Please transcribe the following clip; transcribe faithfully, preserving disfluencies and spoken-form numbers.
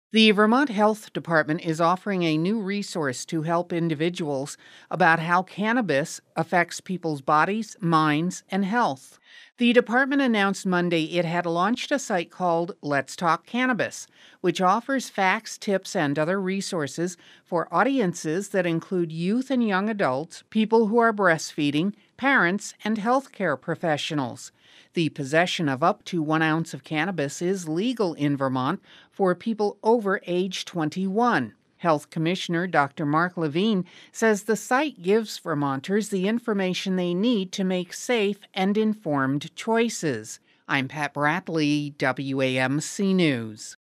The Vermont Health Department is offering a new resource to help individuals about how cannabis affects people's bodies, minds, and health. The department announced Monday it had launched a site called Let's Talk Cannabis, which offers facts, tips, and other resources for audiences that include youth and young adults, people who are breastfeeding, parents, and healthcare professionals. The possession of up to one ounce of cannabis is legal in Vermont for people over age twenty-one. Health Commissioner Doctor Mark Levine says the site gives Vermonters the information they need to make safe and informed choices. I'm Pat Bradley, W A M C News.